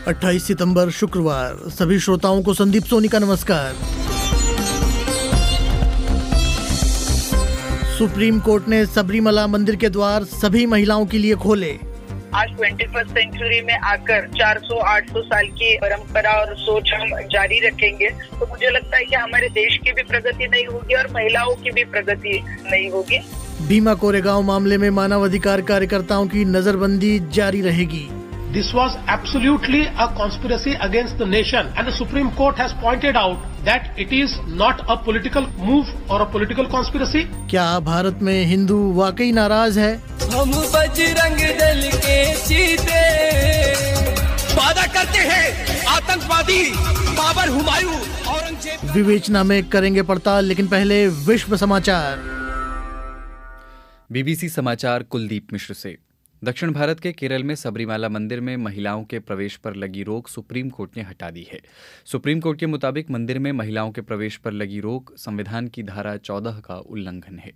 28 सितंबर शुक्रवार। सभी श्रोताओं को संदीप सोनी का नमस्कार। सुप्रीम कोर्ट ने सबरीमला मंदिर के द्वार सभी महिलाओं के लिए खोले। आज 21st सेंचुरी में आकर 400-800 साल की परंपरा और सोच हम जारी रखेंगे तो मुझे लगता है कि हमारे देश की भी प्रगति नहीं होगी और महिलाओं की भी प्रगति नहीं होगी। भीमा कोरेगांव मामले में मानवाधिकार कार्यकर्ताओं की नजरबंदी जारी रहेगी। This was absolutely a conspiracy against the nation and the Supreme Court has pointed out that it is not a political move or a political conspiracy. क्या भारत में हिंदू वाकई नाराज है? हम बजरंग दल के चीते वादा करते हैं आतंकवादी बाबर, हुमायूं, औरंगजेब। विवेचना में करेंगे पड़ताल, लेकिन पहले विश्व समाचार। बीबीसी समाचार कुलदीप मिश्र से। दक्षिण भारत के केरल में सबरीमाला मंदिर में महिलाओं के प्रवेश पर लगी रोक सुप्रीम कोर्ट ने हटा दी है। सुप्रीम कोर्ट के मुताबिक मंदिर में महिलाओं के प्रवेश पर लगी रोक संविधान की धारा 14 का उल्लंघन है।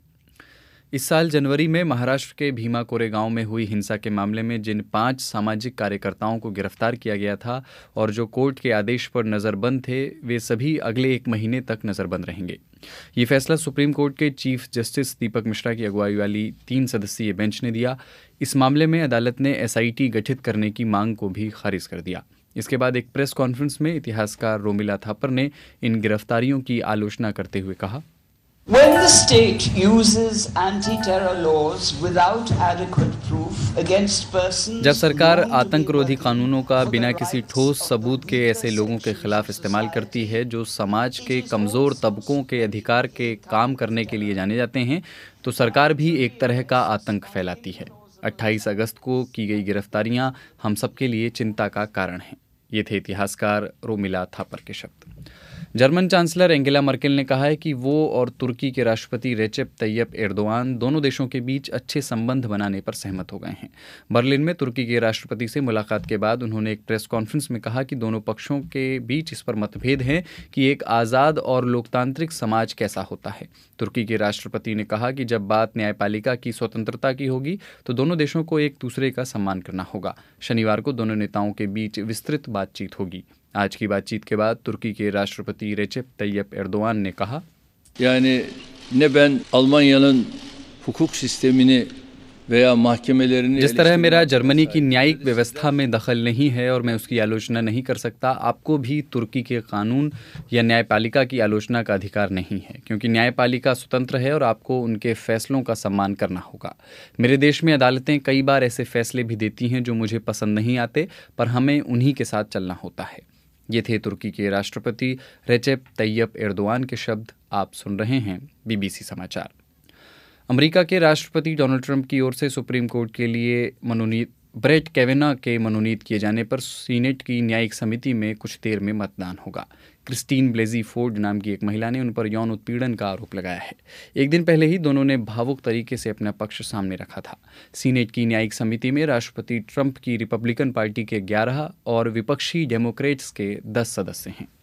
इस साल जनवरी में महाराष्ट्र के भीमा कोरेगांव में हुई हिंसा के मामले में जिन 5 सामाजिक कार्यकर्ताओं को गिरफ्तार किया गया था और जो कोर्ट के आदेश पर नज़रबंद थे, वे सभी अगले 1 महीने तक नज़रबंद रहेंगे। ये फैसला सुप्रीम कोर्ट के चीफ जस्टिस दीपक मिश्रा की अगुवाई वाली 3 सदस्यीय बेंच ने दिया। इस मामले में अदालत ने एसआईटी गठित करने की मांग को भी खारिज कर दिया। इसके बाद एक प्रेस कॉन्फ्रेंस में इतिहासकार रोमिला थापर ने इन गिरफ्तारियों की आलोचना करते हुए कहा, When the state uses anti-terror laws without adequate proof against persons, जब सरकार आतंकरोधी कानूनों का बिना किसी ठोस सबूत के ऐसे लोगों के खिलाफ इस्तेमाल करती है जो समाज के कमज़ोर तबकों के अधिकार के काम करने के लिए जाने जाते हैं, तो सरकार भी एक तरह का आतंक फैलाती है। 28 अगस्त को की गई गिरफ्तारियां हम सबके लिए चिंता का कारण हैं। ये थे इतिहासकार रोमिला थापर के शब्द। जर्मन चांसलर एंगेला मर्केल ने कहा है कि वो और तुर्की के राष्ट्रपति रेचेप तैयप एर्दोआन दोनों देशों के बीच अच्छे संबंध बनाने पर सहमत हो गए हैं। बर्लिन में तुर्की के राष्ट्रपति से मुलाकात के बाद उन्होंने एक प्रेस कॉन्फ्रेंस में कहा कि दोनों पक्षों के बीच इस पर मतभेद है कि एक आज़ाद और लोकतांत्रिक समाज कैसा होता है। तुर्की के राष्ट्रपति ने कहा कि जब बात न्यायपालिका की स्वतंत्रता की होगी तो दोनों देशों को एक दूसरे का सम्मान करना होगा। शनिवार को दोनों नेताओं के बीच विस्तृत बातचीत होगी। आज की बातचीत के बाद तुर्की के राष्ट्रपति रेचेप तैयप एर्दोआन ने कहा, yani ne ben Almanya'nın hukuk sistemini veya mahkemelerini जिस तरह मेरा जर्मनी की न्यायिक व्यवस्था में दखल नहीं है और मैं उसकी आलोचना नहीं कर सकता, आपको भी तुर्की के कानून या न्यायपालिका की आलोचना का अधिकार नहीं है, क्योंकि न्यायपालिका स्वतंत्र है और आपको उनके फैसलों का सम्मान करना होगा। मेरे देश में अदालतें कई बार ऐसे फैसले भी देती हैं जो मुझे पसंद नहीं आते, पर हमें उन्हीं के साथ चलना होता है। ये थे तुर्की के राष्ट्रपति रेचेप तैयप एर्दोआन के शब्द। आप सुन रहे हैं बीबीसी समाचार। अमेरिका के राष्ट्रपति डोनाल्ड ट्रंप की ओर से सुप्रीम कोर्ट के लिए मनोनीत ब्रेट कैवेना के मनोनीत किए जाने पर सीनेट की न्यायिक समिति में कुछ देर में मतदान होगा। क्रिस्टीन ब्लेजी फोर्ड नाम की एक महिला ने उन पर यौन उत्पीड़न का आरोप लगाया है। एक दिन पहले ही दोनों ने भावुक तरीके से अपना पक्ष सामने रखा था। सीनेट की न्यायिक समिति में राष्ट्रपति ट्रंप की रिपब्लिकन पार्टी के 11 और विपक्षी डेमोक्रेट्स के 10 सदस्य हैं।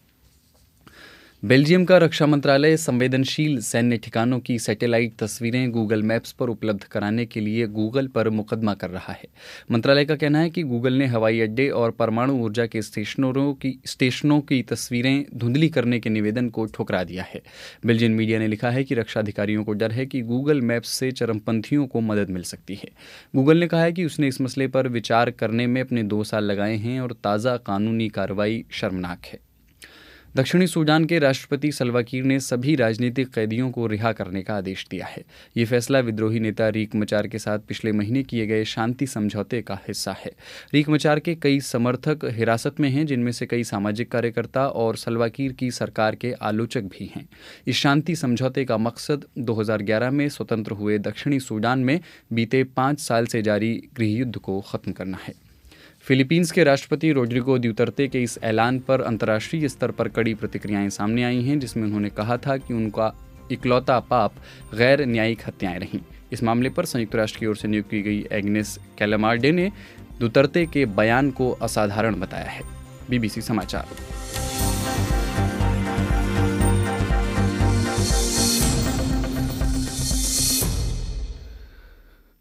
बेल्जियम का रक्षा मंत्रालय संवेदनशील सैन्य ठिकानों की सैटेलाइट तस्वीरें गूगल मैप्स पर उपलब्ध कराने के लिए गूगल पर मुकदमा कर रहा है। मंत्रालय का कहना है कि गूगल ने हवाई अड्डे और परमाणु ऊर्जा के स्टेशनों की तस्वीरें धुंधली करने के निवेदन को ठुकरा दिया है। बेल्जियन मीडिया ने लिखा है कि रक्षा अधिकारियों को डर है कि गूगल मैप्स से चरमपंथियों को मदद मिल सकती है। गूगल ने कहा है कि उसने इस मसले पर विचार करने में अपने 2 साल लगाए हैं और ताज़ा कानूनी कार्रवाई शर्मनाक है। दक्षिणी सूडान के राष्ट्रपति सल्वा किर ने सभी राजनीतिक कैदियों को रिहा करने का आदेश दिया है। ये फैसला विद्रोही नेता रीक मचार के साथ पिछले महीने किए गए शांति समझौते का हिस्सा है। रीक मचार के कई समर्थक हिरासत में हैं, जिनमें से कई सामाजिक कार्यकर्ता और सल्वा किर की सरकार के आलोचक भी हैं। इस शांति समझौते का मकसद 2011 में स्वतंत्र हुए दक्षिणी सूडान में बीते 5 साल से जारी गृहयुद्ध को खत्म करना है। फिलीपींस के राष्ट्रपति रोड्रिगो ड्यूतर्ते के इस ऐलान पर अंतर्राष्ट्रीय स्तर पर कड़ी प्रतिक्रियाएं सामने आई हैं, जिसमें उन्होंने कहा था कि उनका इकलौता पाप गैर न्यायिक हत्याएं रहीं। इस मामले पर संयुक्त राष्ट्र की ओर से नियुक्त की गई एग्नेस कैलामार्डे ने ड्यूतर्ते के बयान को असाधारण बताया है। बीबीसी समाचार।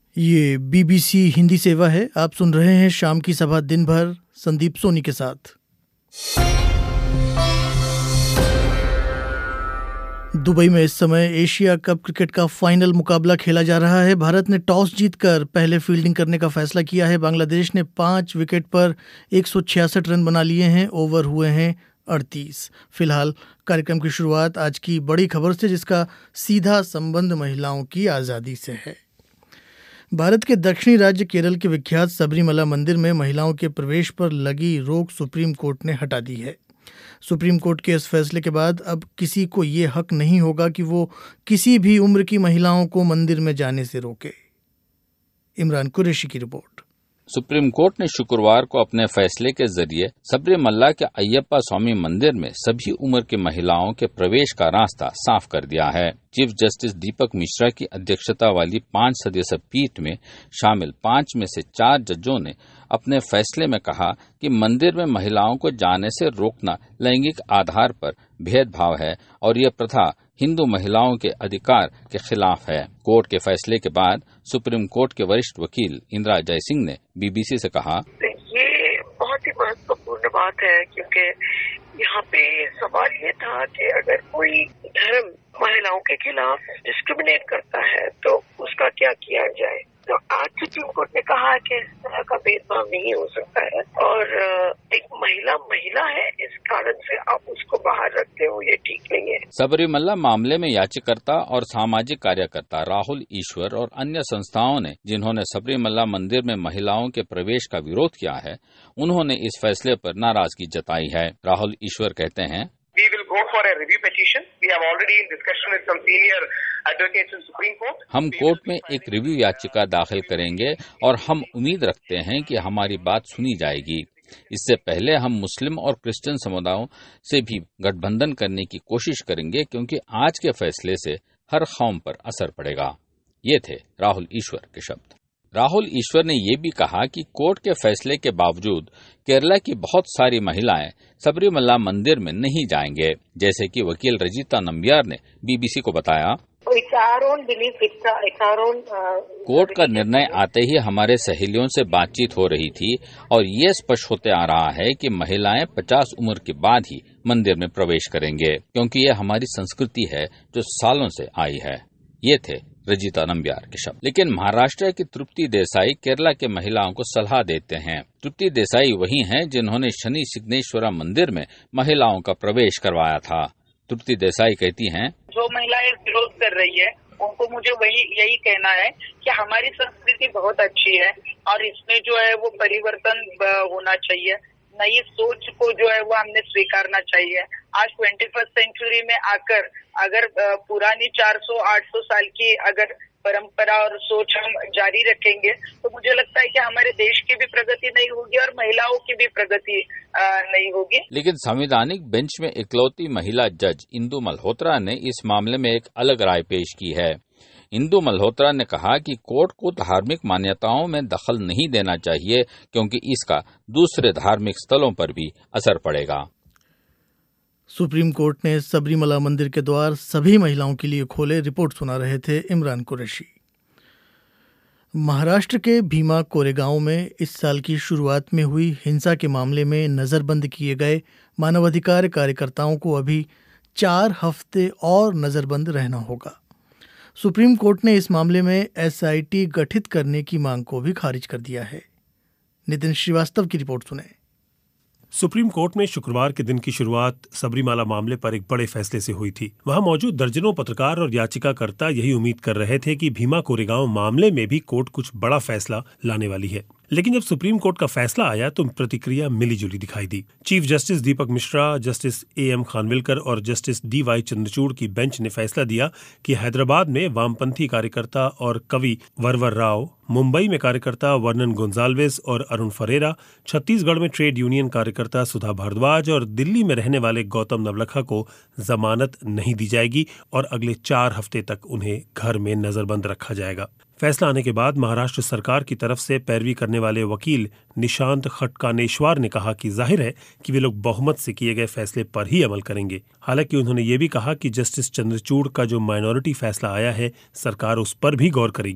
ये BBC हिंदी सेवा है। आप सुन रहे हैं शाम की सभा दिन भर संदीप सोनी के साथ। दुबई में इस समय एशिया कप क्रिकेट का फाइनल मुकाबला खेला जा रहा है। भारत ने टॉस जीतकर पहले फील्डिंग करने का फैसला किया है। बांग्लादेश ने 5 विकेट पर 166 रन बना लिए हैं। ओवर हुए हैं 38। फिलहाल कार्यक्रम की शुरुआत आज की बड़ी खबर से, जिसका सीधा संबंध महिलाओं की आज़ादी से है। भारत के दक्षिणी राज्य केरल के विख्यात सबरीमला मंदिर में महिलाओं के प्रवेश पर लगी रोक सुप्रीम कोर्ट ने हटा दी है। सुप्रीम कोर्ट के इस फैसले के बाद अब किसी को ये हक नहीं होगा कि वो किसी भी उम्र की महिलाओं को मंदिर में जाने से रोके। इमरान कुरैशी की रिपोर्ट। सुप्रीम कोर्ट ने शुक्रवार को अपने फैसले के जरिए सबरीमला के अय्यप्पा स्वामी मंदिर में सभी उम्र की महिलाओं के प्रवेश का रास्ता साफ कर दिया है। चीफ जस्टिस दीपक मिश्रा की अध्यक्षता वाली 5 सदस्यीय पीठ में शामिल 5 में से 4 जजों ने अपने फैसले में कहा कि मंदिर में महिलाओं को जाने से रोकना लैंगिक आधार पर भेदभाव है और यह प्रथा हिंदू महिलाओं के अधिकार के खिलाफ है। कोर्ट के फैसले के बाद सुप्रीम कोर्ट के वरिष्ठ वकील इंदिरा जयसिंह ने BBC से कहा, ये बहुत ही महत्वपूर्ण बात है, क्योंकि यहाँ पे सवाल ये था कि अगर कोई धर्म महिलाओं के खिलाफ डिस्क्रिमिनेट करता है तो उसका क्या किया जाए। तो आज सुप्रीम कोर्ट ने कहा कि इस तरह का भेदभाव नहीं हो सकता है और एक महिला है, इस कारण से आप उसको बाहर रखते हो, ये ठीक नहीं है। सबरीमला मामले में याचिकाकर्ता और सामाजिक कार्यकर्ता राहुल ईश्वर और अन्य संस्थाओं ने जिन्होंने सबरीमला मंदिर में महिलाओं के प्रवेश का विरोध किया है, उन्होंने इस फैसले पर नाराजगी जताई है। राहुल ईश्वर कहते हैं, We will go for a review petition. We have already in discussion with some senior advocates in Supreme Court. हम कोर्ट में एक रिव्यू याचिका दाखिल करेंगे और हम उम्मीद रखते हैं कि हमारी बात सुनी जाएगी। इससे पहले हम मुस्लिम और क्रिश्चियन समुदायों से भी गठबंधन करने की कोशिश करेंगे, क्योंकि आज के फैसले से हर कौम पर असर पड़ेगा। ये थे राहुल ईश्वर के शब्द। राहुल ईश्वर ने ये भी कहा कि कोर्ट के फैसले के बावजूद केरला की बहुत सारी महिलाएं सबरीमला मंदिर में नहीं जाएंगे, जैसे कि वकील रजिता नंबियार ने BBC को बताया। कोर्ट का निर्णय आते ही हमारे सहेलियों से बातचीत हो रही थी और ये स्पष्ट होते आ रहा है कि महिलाएं 50 उम्र के बाद ही मंदिर में प्रवेश करेंगे, क्योंकि ये हमारी संस्कृति है जो सालों से आई है। ये थे रजिता नंबियार के शब्द। लेकिन महाराष्ट्र की तृप्ति देसाई केरला के महिलाओं को सलाह देते हैं। तृप्ति देसाई वही हैं जिन्होंने शनि सिग्नेश्वरा मंदिर में महिलाओं का प्रवेश करवाया था। तृप्ति देसाई कहती हैं, जो महिलाएं विरोध कर रही है उनको मुझे यही कहना है कि हमारी संस्कृति बहुत अच्छी है और इसमें जो है वो परिवर्तन होना चाहिए। नई सोच को जो है वो हमने स्वीकारना चाहिए। आज 21st सेंचुरी में आकर अगर पुरानी 400-800 साल की अगर परंपरा और सोच हम जारी रखेंगे तो मुझे लगता है कि हमारे देश की भी प्रगति नहीं होगी और महिलाओं की भी प्रगति नहीं होगी। लेकिन संवैधानिक बेंच में इकलौती महिला जज इंदु मल्होत्रा ने इस मामले में एक अलग राय पेश की है। इंदु मल्होत्रा ने कहा कि कोर्ट को धार्मिक मान्यताओं में दखल नहीं देना चाहिए, क्योंकि इसका दूसरे धार्मिक स्थलों पर भी असर पड़ेगा। सुप्रीम कोर्ट ने सबरीमला मंदिर के द्वार सभी महिलाओं के लिए खोले। रिपोर्ट सुना रहे थे इमरान कुरैशी। महाराष्ट्र के भीमा कोरेगांव में इस साल की शुरुआत में हुई हिंसा के मामले में नज़रबंद किए गए मानवाधिकार कार्यकर्ताओं को अभी 4 हफ्ते और नज़रबंद रहना होगा। सुप्रीम कोर्ट ने इस मामले में SIT गठित करने की मांग को भी खारिज कर दिया है। नितिन श्रीवास्तव की रिपोर्ट सुने। सुप्रीम कोर्ट में शुक्रवार के दिन की शुरुआत सबरीमाला मामले पर एक बड़े फैसले से हुई थी। वहां मौजूद दर्जनों पत्रकार और याचिकाकर्ता यही उम्मीद कर रहे थे कि भीमा कोरेगांव मामले में भी कोर्ट कुछ बड़ा फैसला लाने वाली है। लेकिन जब सुप्रीम कोर्ट का फैसला आया तो प्रतिक्रिया मिलीजुली दिखाई दी। Chief justice Deepak Mishra, justice AM Khanwilkar और जस्टिस DY चंद्रचूड़ की बेंच ने फैसला दिया कि हैदराबाद में वामपंथी कार्यकर्ता और कवि वरवर राव, मुंबई में कार्यकर्ता वर्नन गोंजाल्वेस और अरुण फरेरा, छत्तीसगढ़ में ट्रेड यूनियन कार्यकर्ता सुधा भारद्वाज और दिल्ली में रहने वाले गौतम नवलखा को जमानत नहीं दी जाएगी और अगले 4 हफ्ते तक उन्हें घर में नजरबंद रखा जाएगा। फैसला आने के बाद महाराष्ट्र सरकार की तरफ से पैरवी करने वाले वकील निशांत खटकानेश्वर ने कहा कि जाहिर है कि वे लोग बहुमत से किए गए फैसले पर ही अमल करेंगे। हालांकि उन्होंने ये भी कहा कि जस्टिस चंद्रचूड़ का जो माइनॉरिटी फैसला आया है, सरकार उस पर भी गौर करेगी।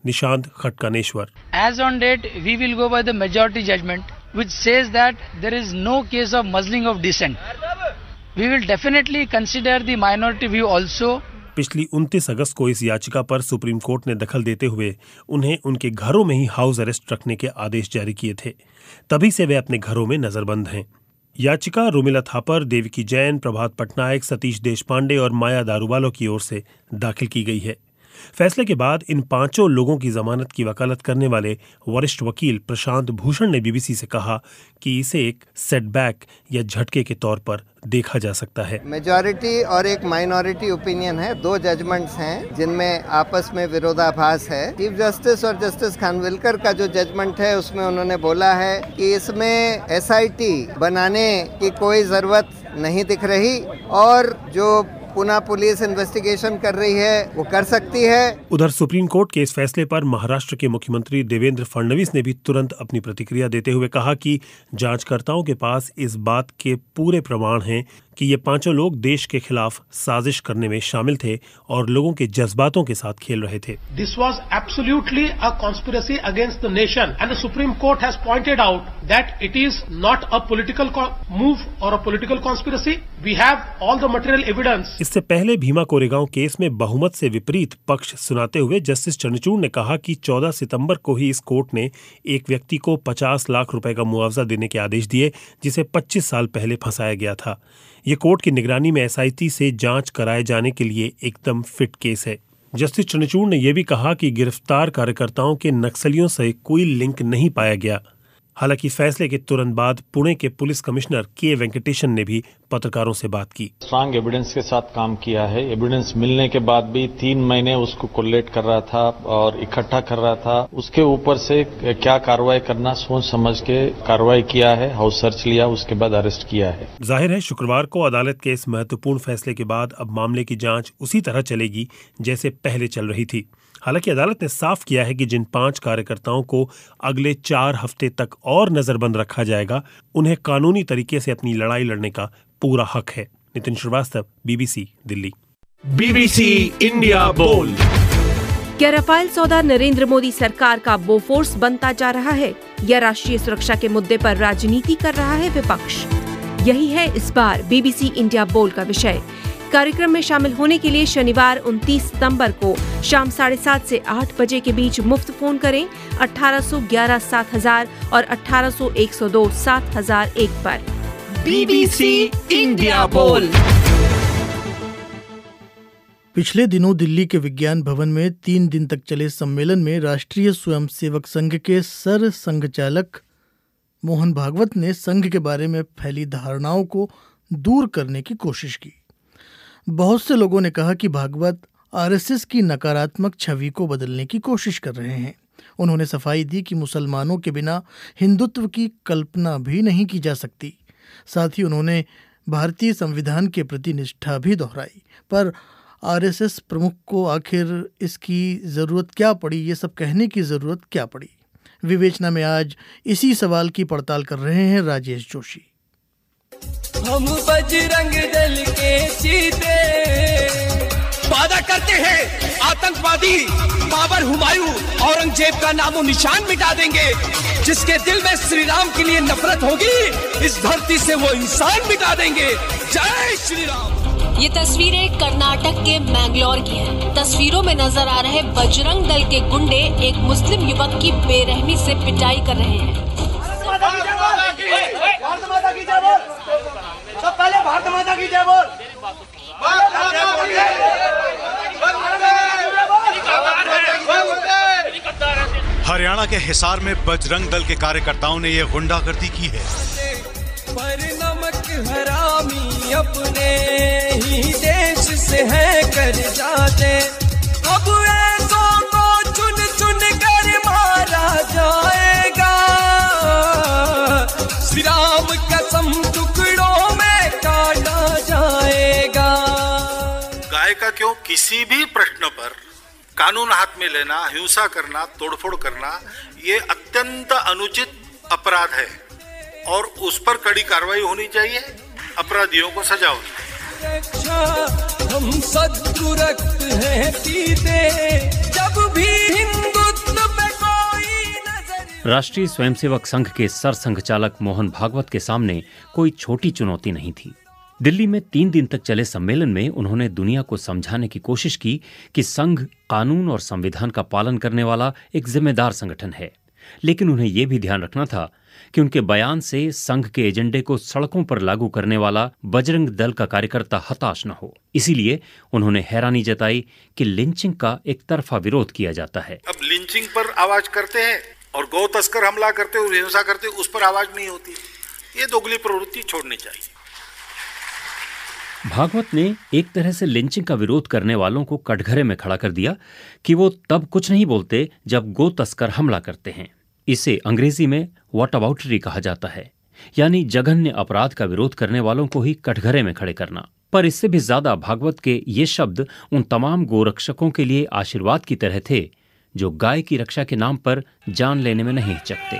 Nishant खटकानेश्वर। As on date, we will go by the majority judgment, which says that there is no case of muzzling of dissent. We will definitely consider the minority view also. पिछली 29 अगस्त को इस याचिका पर सुप्रीम कोर्ट ने दखल देते हुए उन्हें उनके घरों में ही हाउस अरेस्ट रखने के आदेश जारी किए थे। तभी से वे अपने घरों में नजरबंद हैं। याचिका रोमिला थापर, देवकी जैन, प्रभात पटनायक, सतीश देशपांडे और माया दारूवाला की ओर से दाखिल की गई है। फैसले के बाद इन पांचों लोगों की जमानत की वकालत करने वाले वरिष्ठ वकील प्रशांत भूषण ने बीबीसी से कहा कि इसे एक सेटबैक या झटके के तौर पर देखा जा सकता है। मेजॉरिटी और एक माइनॉरिटी ओपिनियन है, 2 जजमेंट्स हैं जिनमें आपस में विरोधाभास है। चीफ जस्टिस और जस्टिस खानविलकर का जो जजमेंट है उसमें उन्होंने बोला है कि इसमें एसआईटी बनाने की कोई जरूरत नहीं दिख रही और जो पुनः पुलिस इन्वेस्टिगेशन कर रही है वो कर सकती है। उधर सुप्रीम कोर्ट के इस फैसले पर महाराष्ट्र के मुख्यमंत्री देवेंद्र फडणवीस ने भी तुरंत अपनी प्रतिक्रिया देते हुए कहा कि जांचकर्ताओं के पास इस बात के पूरे प्रमाण हैं कि ये पांचों लोग देश के खिलाफ साजिश करने में शामिल थे और लोगों के जज्बातों के साथ खेल रहे थे। This was absolutely a conspiracy against the nation, and the Supreme Court has pointed out that it is not a political move or a political conspiracy. We have all the material evidence. इससे पहले Bhima Koregaon case में बहुमत से विपरीत पक्ष सुनाते हुए justice Chandrachud ने कहा कि 14 सितंबर को ही इस कोर्ट ने एक व्यक्ति को 50 लाख रुपए का मुआवजा देने के आदेश दिए जिसे 25 साल पहले फंसाया गया था। ये कोर्ट की निगरानी में एसआईटी से जांच कराए जाने के लिए एकदम फिट केस है। जस्टिस चंद्रचूड़ ने यह भी कहा कि गिरफ्तार कार्यकर्ताओं के नक्सलियों से कोई लिंक नहीं पाया गया। हालांकि फैसले के तुरंत बाद पुणे के पुलिस कमिश्नर के वेंकटेशन ने भी पत्रकारों से बात की। स्ट्रांग एविडेंस के साथ काम किया है। एविडेंस मिलने के बाद भी 3 महीने उसको कोलेक्ट कर रहा था और इकट्ठा कर रहा था। उसके ऊपर से क्या कार्रवाई करना सोच समझ के कार्रवाई किया है, हाउस सर्च लिया, उसके बाद अरेस्ट किया है। जाहिर है शुक्रवार को अदालत के इस महत्वपूर्ण फैसले के बाद अब मामले की जांच उसी तरह चलेगी जैसे पहले चल रही थी। हालांकि अदालत ने साफ किया है कि जिन 5 कार्यकर्ताओं को अगले 4 हफ्ते तक और नजरबंद रखा जाएगा उन्हें कानूनी तरीके से अपनी लड़ाई लड़ने का पूरा हक है। Nitin Srivastava, BBC Delhi. BBC India Bol. क्या रफाल सौदा नरेंद्र मोदी सरकार का बोफोर्स बनता जा रहा है या राष्ट्रीय सुरक्षा के मुद्दे पर राजनीति कर रहा है विपक्ष? यही है इस बार बीबीसी इंडिया बोल का विषय। कार्यक्रम में शामिल होने के लिए शनिवार 29 सितंबर को शाम 7:30 से 8 बजे के बीच मुफ्त फोन करें 1811-7000 और 1800-102-7001 पर। बीबीसी इंडिया बोल। पिछले दिनों दिल्ली के विज्ञान भवन में 3 दिन तक चले सम्मेलन में राष्ट्रीय स्वयंसेवक संघ के सर संघचालक मोहन भागवत ने संघ के बारे में फैली धारणाओं को दूर करने की कोशिश की। बहुत से लोगों ने कहा कि भागवत आरएसएस की नकारात्मक छवि को बदलने की कोशिश कर रहे हैं। उन्होंने सफाई दी कि मुसलमानों के बिना हिंदुत्व की कल्पना भी नहीं की जा सकती। साथ ही उन्होंने भारतीय संविधान के प्रति निष्ठा भी दोहराई। पर आरएसएस प्रमुख को आखिर इसकी ज़रूरत क्या पड़ी, ये सब कहने की ज़रूरत क्या पड़ी? विवेचना में आज इसी सवाल की पड़ताल कर रहे हैं राजेश जोशी। हम बजरंग दल के चीते वादा करते हैं आतंकवादी बाबर, हुमायूं, औरंगजेब का नामो निशान मिटा देंगे। जिसके दिल में श्री राम के लिए नफरत होगी इस धरती से वो इंसान मिटा देंगे। जय श्री राम। ये तस्वीरें कर्नाटक के मैंगलोर की हैं। तस्वीरों में नजर आ रहे बजरंग दल के गुंडे एक मुस्लिम युवक की बेरहमी से पिटाई कर रहे हैं। पहले भारत माता की जय बोल। हरियाणा के हिसार में बजरंग दल के कार्यकर्ताओं ने ये गुंडागर्दी की है। पर नमक हरामी अपने ही देश से है कर जाते। अब ऐसों को चुन चुन कर मारा जाएगा। श्री राम कसम टुकड़ों में काटा जाएगा। गाय का क्यों किसी भी प्रश्न पर कानून हाथ में लेना, हिंसा करना, तोड़फोड़ करना ये अत्यंत अनुचित अपराध है और उस पर कड़ी कार्रवाई होनी चाहिए। अपराधियों को सजा होनी चाहिए। हम सद्गुरु रक्त हैं पीते जब भी हिंदुत्व राष्ट्रीय स्वयंसेवक संघ के सरसंघ चालक मोहन भागवत के सामने कोई छोटी चुनौती नहीं थी। दिल्ली में 3 दिन तक चले सम्मेलन में उन्होंने दुनिया को समझाने की कोशिश की कि संघ कानून और संविधान का पालन करने वाला एक जिम्मेदार संगठन है, लेकिन उन्हें यह भी ध्यान रखना था कि उनके बयान से संघ के एजेंडे को सड़कों पर लागू करने वाला बजरंग दल का कार्यकर्ता हताश न हो। इसीलिए उन्होंने हैरानी जताई कि लिंचिंग का एक तरफा विरोध किया जाता है। अब लिंचिंग पर आवाज करते हैं और गौ तस्कर हमला करते और हिंसा करते, उस पर आवाज नहीं होती। ये दोगली प्रवृत्ति छोड़नी चाहिए। भागवत ने एक तरह से लिंचिंग का विरोध करने वालों को कटघरे में खड़ा कर दिया कि वो तब कुछ नहीं बोलते जब गो तस्कर हमला करते हैं। इसे अंग्रेजी में व्हाटअबाउटरी कहा जाता है, यानी जघन्य अपराध का विरोध करने वालों को ही कटघरे में खड़े करना। पर इससे भी ज्यादा भागवत के ये शब्द उन तमाम गोरक्षकों के लिए आशीर्वाद की तरह थे जो गाय की रक्षा के नाम पर जान लेने में नहीं हिचकते।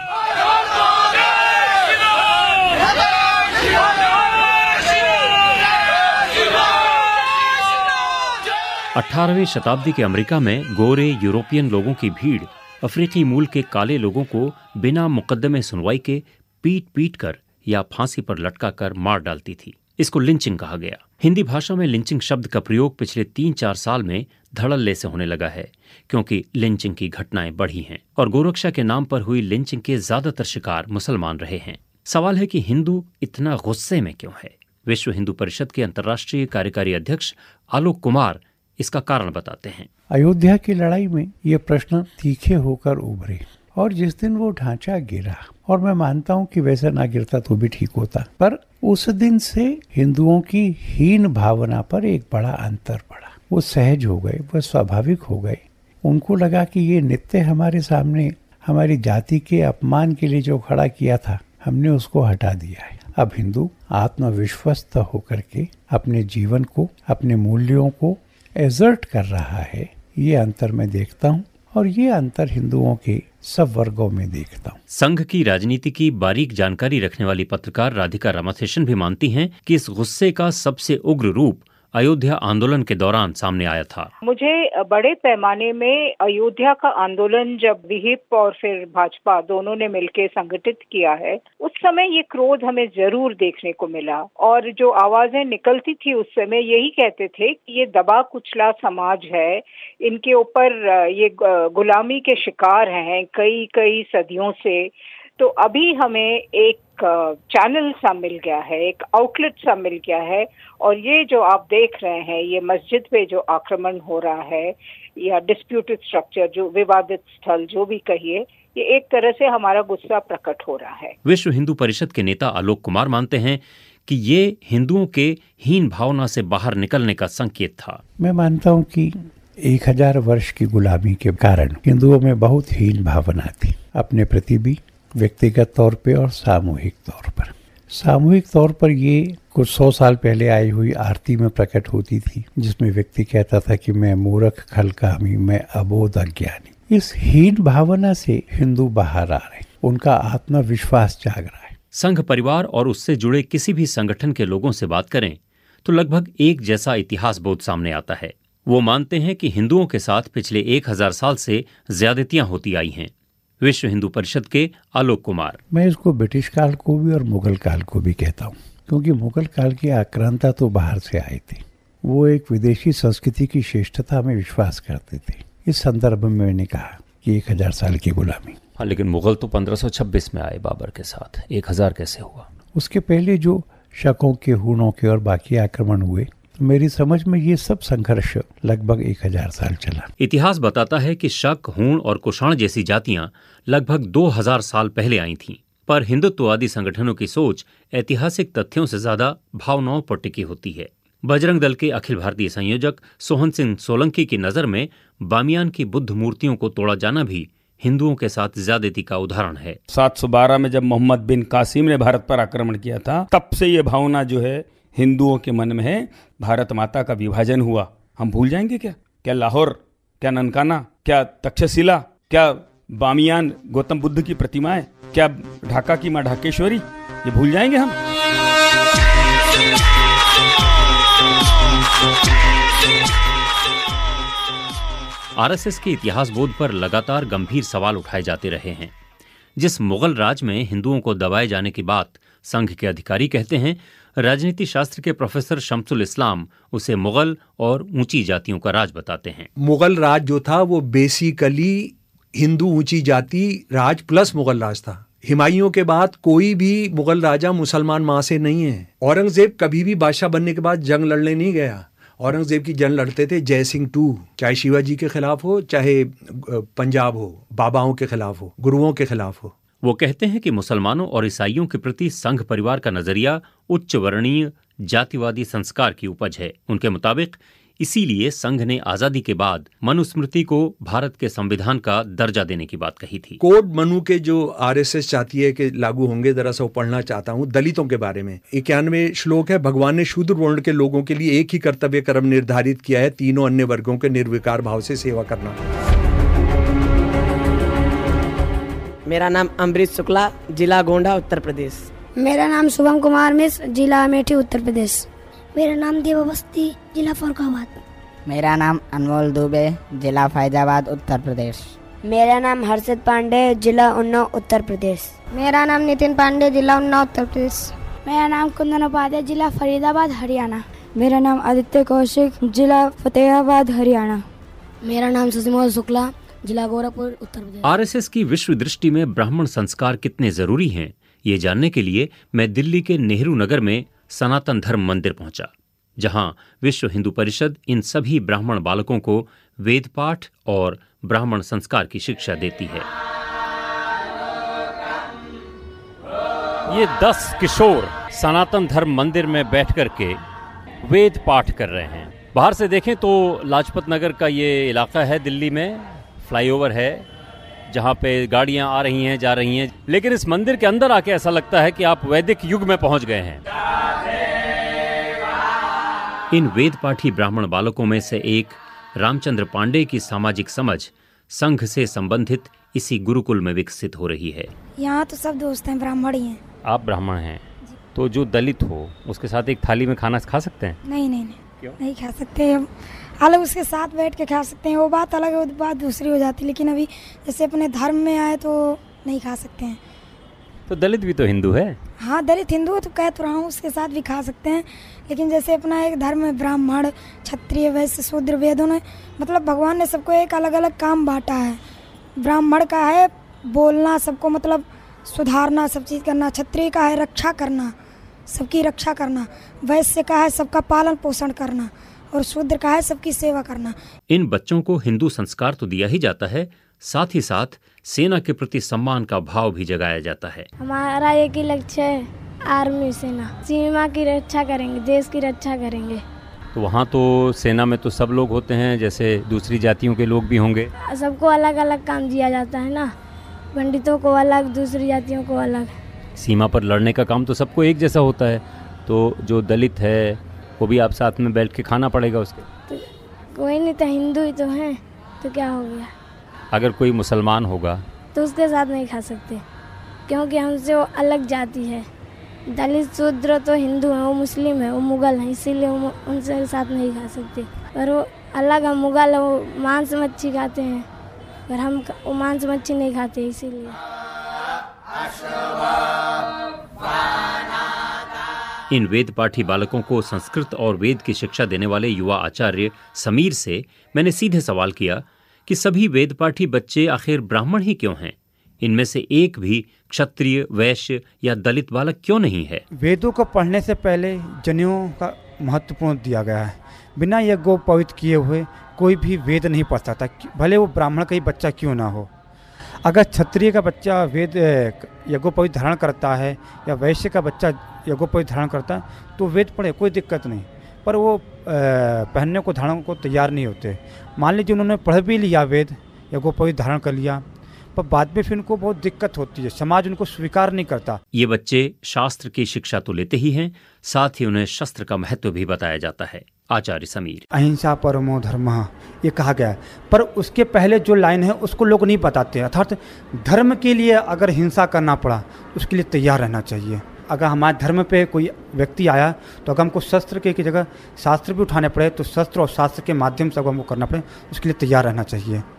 18वीं शताब्दी के अमेरिका में गोरे यूरोपियन लोगों की भीड़ अफ्रीकी मूल के काले लोगों को बिना मुकदमे सुनवाई के पीट पीट कर या फांसी पर लटका कर मार डालती थी। इसको लिंचिंग कहा गया। हिंदी भाषा में लिंचिंग शब्द का प्रयोग पिछले 3-4 साल में धड़ल्ले से होने लगा है, क्योंकि लिंचिंग की घटनाएं बढ़ी हैं और गोरक्षा के नाम पर हुई लिंचिंग के ज्यादातर शिकार मुसलमान रहे हैं। सवाल है कि हिंदू इतना गुस्से में क्यों है? विश्व हिंदू परिषद के अंतर्राष्ट्रीय कार्यकारी अध्यक्ष आलोक कुमार इसका कारण बताते हैं। अयोध्या की लड़ाई में ये प्रश्न तीखे होकर उभरे और जिस दिन वो ढांचा गिरा, और मैं मानता हूँ कि वैसा ना गिरता तो भी ठीक होता, पर उस दिन से हिंदुओं की हीन भावना पर एक बड़ा अंतर पड़ा। वो सहज हो गए, वो स्वाभाविक हो गए। उनको लगा कि ये नित्य हमारे सामने हमारी जाति के अपमान के लिए जो खड़ा किया था, हमने उसको हटा दिया है। अब हिंदू आत्मविश्वस्त होकर के अपने जीवन को, अपने मूल्यों को एजर्ट कर रहा है। ये अंतर मैं देखता हूँ और ये अंतर हिंदुओं के सब वर्गों में देखता हूँ। संघ की राजनीति की बारीक जानकारी रखने वाली पत्रकार राधिका रामाशेषन भी मानती हैं कि इस गुस्से का सबसे उग्र रूप अयोध्या आंदोलन के दौरान सामने आया था। मुझे बड़े पैमाने में अयोध्या का आंदोलन जब विहिप और फिर भाजपा दोनों ने मिलकर संगठित किया है, उस समय ये क्रोध हमें जरूर देखने को मिला। और जो आवाजें निकलती थी उस समय यही कहते थे कि ये दबा कुचला समाज है, इनके ऊपर ये गुलामी के शिकार हैं कई सदियों से। तो अभी हमें एक चैनल सा मिल गया है, एक आउटलेट सा मिल गया है। और ये जो आप देख रहे हैं, ये मस्जिद पे जो आक्रमण हो रहा है या डिस्प्यूटेड स्ट्रक्चर, जो विवादित स्थल जो भी कहिए, ये एक तरह से हमारा गुस्सा प्रकट हो रहा है। विश्व हिंदू परिषद के नेता आलोक कुमार मानते हैं कि ये हिंदुओं के हीन भावना से बाहर निकलने का संकेत था। मैं मानता हूँ कि 1000 वर्ष की गुलामी के कारण हिंदुओं में बहुत हीन भावना थी, अपने प्रति भी, व्यक्तिगत तौर पे और सामूहिक तौर पर। सामूहिक तौर पर ये कुछ 100 साल पहले आई हुई आरती में प्रकट होती थी, जिसमें व्यक्ति कहता था कि मैं मूर्ख खलकामी, मैं अबोध अज्ञानी। इस हीन भावना से हिंदू बाहर आ रहे, उनका आत्मविश्वास जाग रहा है। संघ परिवार और उससे जुड़े किसी भी संगठन के लोगों से बात करें तो लगभग एक जैसा इतिहास बोध सामने आता है। वो मानते हैं कि हिंदुओं के साथ पिछले 1000 साल से ज्यादतियां होती आई हैं। विश्व हिंदू परिषद के आलोक कुमार: मैं इसको ब्रिटिश काल को भी और मुगल काल को भी कहता हूँ, क्योंकि मुगल काल की आक्रांता तो बाहर से आई थी। वो एक विदेशी संस्कृति की श्रेष्ठता में विश्वास करते थे। इस संदर्भ में मैंने कहा कि 1000 साल की गुलामी। हाँ, लेकिन मुगल तो 1526 में आए बाबर के साथ, 1000 कैसे हुआ? उसके पहले जो शकों के, हूणों के और बाकी आक्रमण हुए, मेरी समझ में ये सब संघर्ष लगभग 1000 साल चला। इतिहास बताता है कि शक, हूण और कुषाण जैसी जातियां लगभग 2000 साल पहले आई थीं, पर हिंदुत्ववादी संगठनों की सोच ऐतिहासिक तथ्यों से ज्यादा भावनाओं पर टिकी होती है। बजरंग दल के अखिल भारतीय संयोजक सोहन सिंह सोलंकी की नजर में बामियान की बुद्ध मूर्तियों को तोड़ा जाना भी हिंदुओं के साथ ज्यादती का उदाहरण है। 712 में जब मोहम्मद बिन कासिम ने भारत पर आक्रमण किया था, तब से ये भावना जो है हिंदुओं के मन में है। भारत माता का विभाजन हुआ, हम भूल जाएंगे क्या? क्या लाहौर, क्या ननकाना, क्या तक्षशिला, क्या बामियान गौतम बुद्ध की प्रतिमाएं, क्या ढाका की मां ढाकेश्वरी, ये भूल जाएंगे हम? आरएसएस के इतिहास बोध पर लगातार गंभीर सवाल उठाए जाते रहे हैं। जिस मुगल राज में हिंदुओं को दबाए जाने की बात संघ के अधिकारी कहते हैं, राजनीति शास्त्र के प्रोफेसर शम्सुल इस्लाम उसे मुगल और ऊंची जातियों का राज बताते हैं। मुगल राज जो था वो बेसिकली हिंदू ऊंची जाति राज प्लस मुगल राज था। हुमायूं के बाद कोई भी मुगल राजा मुसलमान माँ से नहीं है। औरंगजेब कभी भी बादशाह बनने के बाद जंग लड़ने नहीं गया। औरंगजेब की जंग लड़ते थे जय सिंह टू, चाहे शिवाजी के खिलाफ हो, चाहे पंजाब हो, बाबाओं के खिलाफ हो, गुरुओं के खिलाफ हो। वो कहते हैं कि मुसलमानों और ईसाइयों के प्रति संघ परिवार का नजरिया उच्च वर्णीय जातिवादी संस्कार की उपज है। उनके मुताबिक इसीलिए संघ ने आजादी के बाद मनुस्मृति को भारत के संविधान का दर्जा देने की बात कही थी। कोड मनु के जो आरएसएस चाहती है कि लागू होंगे, जरा सा पढ़ना चाहता हूँ दलितों के बारे में। 91 श्लोक है, भगवान ने शूद्र वर्ण के लोगों के लिए एक ही कर्तव्य कर्म निर्धारित किया है, तीनों अन्य वर्गों के निर्विकार भाव से सेवा करना। मेरा नाम अमृत शुक्ला, जिला गोंडा, उत्तर प्रदेश। मेरा नाम शुभम कुमार मिश्र, जिला अमेठी, उत्तर प्रदेश। मेरा नाम देवावस्थी, जिला फरुखाबाद। मेरा नाम अनमोल दुबे, जिला फैजाबाद, उत्तर प्रदेश। मेरा नाम हर्षित पांडे, जिला उन्नाव, उत्तर प्रदेश। मेरा नाम नितिन पांडे, जिला उन्नाव, उत्तर प्रदेश। मेरा नाम कुंदन उपाध्याय, जिला फरीदाबाद, हरियाणा। मेरा नाम आदित्य कौशिक, जिला फतेहाबाद, हरियाणा। मेरा नाम सुषमा शुक्ला, जिला गोरखपुर, उत्तर प्रदेश। आरएसएस की विश्व दृष्टि में ब्राह्मण संस्कार कितने जरूरी हैं, ये जानने के लिए मैं दिल्ली के नेहरू नगर में सनातन धर्म मंदिर पहुंचा, जहां विश्व हिंदू परिषद इन सभी ब्राह्मण बालकों को वेद पाठ और ब्राह्मण संस्कार की शिक्षा देती है। ये 10 किशोर सनातन धर्म मंदिर में बैठ करके वेद पाठ कर रहे हैं। बाहर से देखें तो लाजपत नगर का ये इलाका है, दिल्ली में फ्लाईओवर है जहाँ पे गाड़ियाँ आ रही हैं, जा रही हैं, लेकिन इस मंदिर के अंदर आके ऐसा लगता है कि आप वैदिक युग में पहुँच गए हैं। इन वेद पाठी ब्राह्मण बालकों में से एक रामचंद्र पांडे की सामाजिक समझ संघ से संबंधित इसी गुरुकुल में विकसित हो रही है। यहाँ तो सब दोस्त हैं, ब्राह्मण ही हैं। आप ब्राह्मण हैं, तो जो दलित हो उसके साथ एक थाली में खाना खा सकते हैं? नहीं, क्यों नहीं खा सकते? अलग उसके साथ बैठ के खा सकते हैं, वो बात अलग है, वो बात दूसरी हो जाती है। लेकिन अभी जैसे अपने धर्म में आए तो नहीं खा सकते हैं। तो दलित भी तो हिंदू है। हाँ, दलित हिंदू तो कह तो रहा हूँ, उसके साथ भी खा सकते हैं। लेकिन जैसे अपना एक धर्म है, ब्राह्मण, क्षत्रिय, वैश्य, शूद्र, वेदों ने मतलब भगवान ने सबको एक अलग अलग काम बांटा है। ब्राह्मण का है बोलना, सबको मतलब सुधारना, सब चीज़ करना। क्षत्रिय का है रक्षा करना, सबकी रक्षा करना। वैश्य का है सबका पालन पोषण करना, और शूद्र का है सबकी सेवा करना। इन बच्चों को हिंदू संस्कार तो दिया ही जाता है, साथ ही साथ सेना के प्रति सम्मान का भाव भी जगाया जाता है। हमारा एक ही लक्ष्य है, आर्मी, सेना। सीमा की रक्षा करेंगे, देश की रक्षा करेंगे। तो वहाँ तो सेना में तो सब लोग होते हैं, जैसे दूसरी जातियों के लोग भी होंगे। सबको अलग अलग काम दिया जाता है ना, पंडितों को अलग, दूसरी जातियों को अलग। सीमा पर लड़ने का काम तो सबको एक जैसा होता है, तो जो दलित है वो भी आप साथ में बैठ के खाना पड़ेगा उसके। तो कोई नहीं, तो हिंदू ही तो हैं, तो क्या हो गया? अगर कोई मुसलमान होगा तो उसके साथ नहीं खा सकते, क्योंकि हमसे वो अलग जाति है। दलित शूद्र तो हिंदू है, वो मुस्लिम है, वो मुगल है, इसीलिए उनसे साथ नहीं खा सकते। पर वो अलग, हम मुगल है, वो मांस मच्छी खाते हैं, पर हम वो मांस मच्छी नहीं खाते, इसीलिए। इन वेद पाठी बालकों को संस्कृत और वेद की शिक्षा देने वाले युवा आचार्य समीर से मैंने सीधे सवाल किया कि सभी वेद पाठी बच्चे आखिर ब्राह्मण ही क्यों हैं? इनमें से एक भी क्षत्रिय, वैश्य या दलित बालक क्यों नहीं है? वेदों को पढ़ने से पहले जनेऊ का महत्वपूर्ण दिया गया है। बिना यज्ञोपवीत किए हुए कोई भी वेद नहीं पढ़ सकता, भले वो ब्राह्मण का ही बच्चा क्यों ना हो। अगर क्षत्रिय का बच्चा वेद यज्ञोपवीत धारण करता है या वैश्य का बच्चा यज्ञोपवीत धारण करता है तो वेद पढ़े, कोई दिक्कत नहीं, पर वो पहनने को धारण को तैयार नहीं होते। मान लीजिए उन्होंने पढ़ भी लिया वेद, यज्ञोपवीत धारण कर लिया, पर बाद में फिर उनको बहुत दिक्कत होती है, समाज उनको स्वीकार नहीं करता। ये बच्चे शास्त्र की शिक्षा तो लेते ही हैं, साथ ही उन्हें शस्त्र का महत्व भी बताया जाता है। आचार्य समीर, अहिंसा परमो धर्मः ये कहा गया है, पर उसके पहले जो लाइन है उसको लोग नहीं बताते। अर्थात धर्म के लिए अगर हिंसा करना पड़ा उसके लिए तैयार रहना चाहिए। अगर हमारे धर्म पे कोई व्यक्ति आया तो अगर हमको शस्त्र की जगह शास्त्र भी उठाने पड़े तो शस्त्र और शास्त्र के माध्यम से अगर हमको करना पड़े उसके लिए तैयार रहना चाहिए।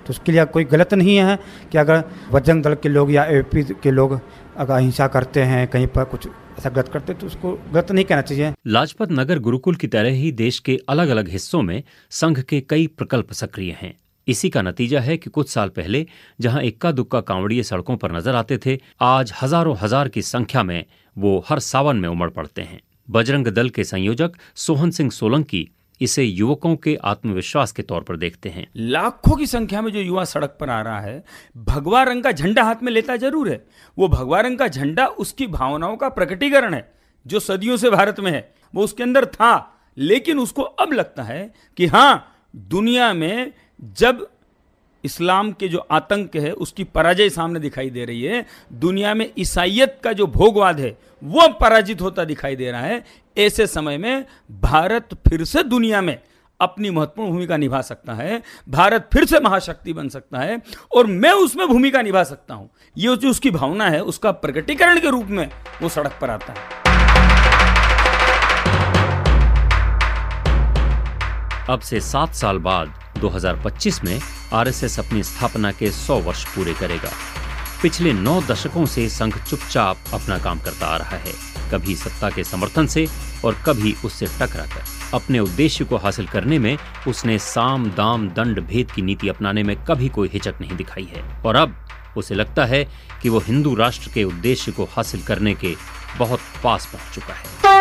तो उसके लिए कोई गलत नहीं है कि अगर बजरंग दल के लोग या एपी के लोग अगर हिंसा करते हैं, कहीं पर कुछ ऐसा गलत करते तो उसको गलत नहीं कहना चाहिए। लाजपत नगर गुरुकुल की तरह ही देश के अलग अलग हिस्सों में संघ के कई प्रकल्प सक्रिय हैं। इसी का नतीजा है कि कुछ साल पहले जहां इक्का दुक्का कांवड़िए सड़कों पर नजर आते थे, आज हजारों हजार की संख्या में वो हर सावन में उमड़ पड़ते हैं। बजरंग दल के संयोजक सोहन सिंह सोलंकी इसे युवकों के आत्मविश्वास के तौर पर देखते हैं। लाखों की संख्या में जो युवा सड़क पर आ रहा है, भगवा रंग का झंडा हाथ में लेता जरूर है, वो भगवा रंग का झंडा उसकी भावनाओं का प्रकटीकरण है जो सदियों से भारत में है, वो उसके अंदर था। लेकिन उसको अब लगता है कि हाँ, दुनिया में जब इस्लाम के जो आतंक है उसकी पराजय सामने दिखाई दे रही है, दुनिया में ईसाइयत का जो भोगवाद है वो पराजित होता दिखाई दे रहा है, ऐसे समय में भारत फिर से दुनिया में अपनी महत्वपूर्ण भूमिका निभा सकता है, भारत फिर से महाशक्ति बन सकता है और मैं उसमें भूमिका निभा सकता हूं। ये जो उसकी भावना है उसका प्रकटीकरण के रूप में वो सड़क पर आता है। अब से 7 साल बाद 2025 में आरएसएस अपनी स्थापना के 100 वर्ष पूरे करेगा। पिछले 9 दशकों से संघ चुपचाप अपना काम करता आ रहा है, कभी सत्ता के समर्थन से और कभी उससे टकराकर। अपने उद्देश्य को हासिल करने में उसने साम दाम दंड भेद की नीति अपनाने में कभी कोई हिचक नहीं दिखाई है और अब उसे लगता है कि वो हिंदू राष्ट्र के उद्देश्य को हासिल करने के बहुत पास पहुंच चुका है।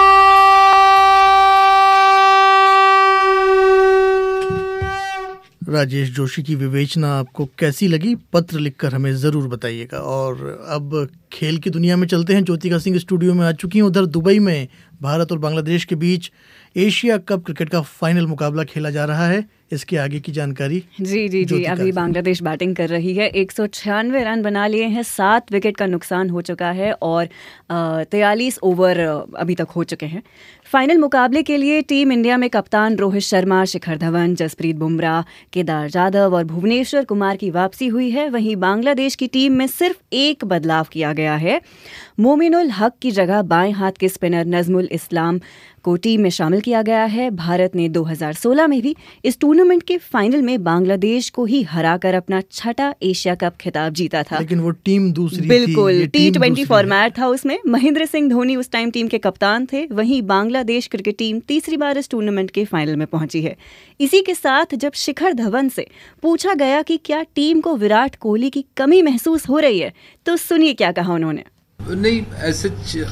राजेश जोशी की विवेचना आपको कैसी लगी? पत्र लिखकर हमें ज़रूर बताइएगा। और अब खेल की दुनिया में चलते हैं। ज्योतिका सिंह स्टूडियो में आ चुकी हैं। उधर दुबई में भारत और बांग्लादेश के बीच एशिया कप क्रिकेट का फाइनल मुकाबला खेला जा रहा है। इसके आगे की जानकारी जी अभी बांग्लादेश बैटिंग कर रही है। 196 रन बना लिए हैं, 7 विकेट का नुकसान हो चुका है और 43 ओवर अभी तक हो चुके हैं। फाइनल मुकाबले के लिए टीम इंडिया में कप्तान रोहित शर्मा, शिखर धवन, जसप्रीत बुमराह, केदार जाधव और भुवनेश्वर कुमार की वापसी हुई है। वहीं बांग्लादेश की टीम में सिर्फ एक बदलाव किया गया है। मोमिनुल हक की जगह बाएं हाथ के स्पिनर नजमुल इस्लाम को टीम में शामिल किया गया है। भारत ने 2016 में भी इस टूर्नामेंट के फाइनल में बांग्लादेश को ही हराकर अपना 6वां एशिया कप खिताब जीता था। लेकिन वो टीम दूसरी बिल्कुल T20 फॉर्मेट था उसमें। महेंद्र सिंह धोनी उस टाइम टीम के कप्तान थे। वहीं बांग्लादेश क्रिकेट टीम तीसरी बार इस टूर्नामेंट के फाइनल में पहुंची है। इसी के साथ जब शिखर धवन से पूछा गया कि क्या टीम को विराट कोहली की कमी महसूस हो रही है, तो सुनिए क्या कहा उन्होंने। नहीं, ऐसे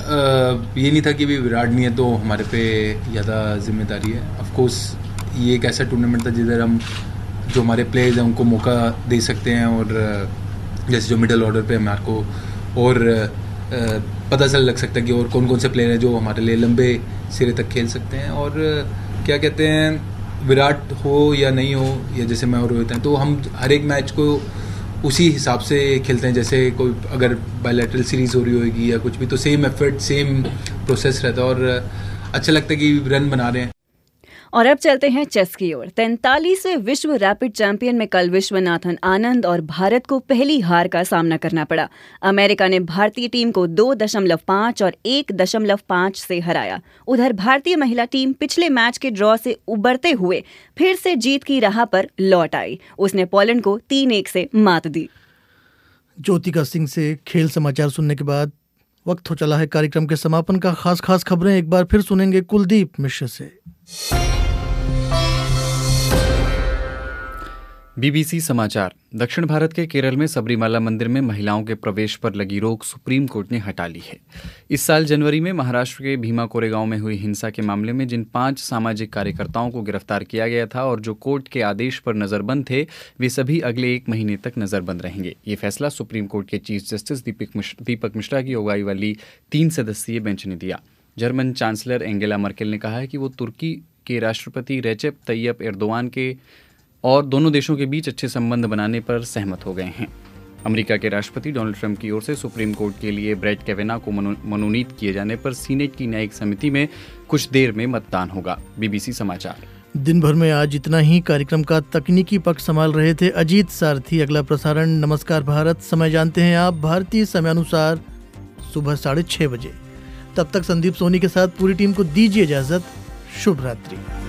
ये नहीं था कि भी विराट नहीं है तो हमारे पे ज़्यादा जिम्मेदारी है। ऑफ कोर्स ये एक ऐसा टूर्नामेंट था जिधर हम जो हमारे प्लेयर्स हैं उनको मौका दे सकते हैं और जैसे जो मिडिल ऑर्डर पे हमारे को और पता चल लग सकता है कि और कौन कौन से प्लेयर हैं जो हमारे लिए लंबे सिरे तक खेल सकते हैं। और क्या कहते हैं, विराट हो या नहीं हो या जैसे मैं और रोहित हैं, तो हम हर एक मैच को उसी हिसाब से खेलते हैं। जैसे कोई अगर बायलैटरल सीरीज हो रही होगी या कुछ भी, तो सेम एफर्ट सेम प्रोसेस रहता है और अच्छा लगता है कि रन बना रहे हैं। और अब चलते हैं चेस की ओर। 43वें विश्व रैपिड चैंपियन में कल विश्वनाथन आनंद और भारत को पहली हार का सामना करना पड़ा। अमेरिका ने भारतीय टीम को 2.5 और 1.5 से हराया। उधर भारतीय महिला टीम पिछले मैच के ड्रॉ से उबरते हुए फिर से जीत की राह पर लौट आई। उसने पोलैंड को 3-1 से मात दी। ज्योतिका सिंह से खेल समाचार सुनने के बाद वक्त हो चला है कार्यक्रम के समापन का। खास खबरें एक बार फिर सुनेंगे कुलदीप मिश्र से। बीबीसी समाचार। दक्षिण भारत के केरल में सबरीमाला मंदिर में महिलाओं के प्रवेश पर लगी रोक सुप्रीम कोर्ट ने हटा ली है। इस साल जनवरी में महाराष्ट्र के भीमा कोरेगांव में हुई हिंसा के मामले में जिन 5 सामाजिक कार्यकर्ताओं को गिरफ्तार किया गया था और जो कोर्ट के आदेश पर नजरबंद थे, वे सभी अगले 1 महीने तक नजरबंद रहेंगे। ये फैसला सुप्रीम कोर्ट के चीफ जस्टिस दीपक मिश्रा की अगुवाई वाली 3 सदस्यीय बेंच ने दिया। जर्मन चांसलर एंगेला मर्केल ने कहा है कि वो तुर्की के राष्ट्रपति रेचेप तैयप एर्दोआन के और दोनों देशों के बीच अच्छे संबंध बनाने पर सहमत हो गए हैं। अमेरिका के राष्ट्रपति डोनाल्ड ट्रंप की ओर से सुप्रीम कोर्ट के लिए ब्रेट कैवेना को मनोनीत किए जाने पर सीनेट की न्यायिक समिति में कुछ देर में मतदान होगा। बीबीसी समाचार। दिन भर में आज इतना ही। कार्यक्रम का तकनीकी पक्ष संभाल रहे थे अजीत सारथी। अगला प्रसारण नमस्कार भारत समय जानते हैं आप भारतीय समयानुसार सुबह 6:30 बजे। तब तक संदीप सोनी के साथ पूरी टीम को दीजिए इजाजत। शुभ रात्रि।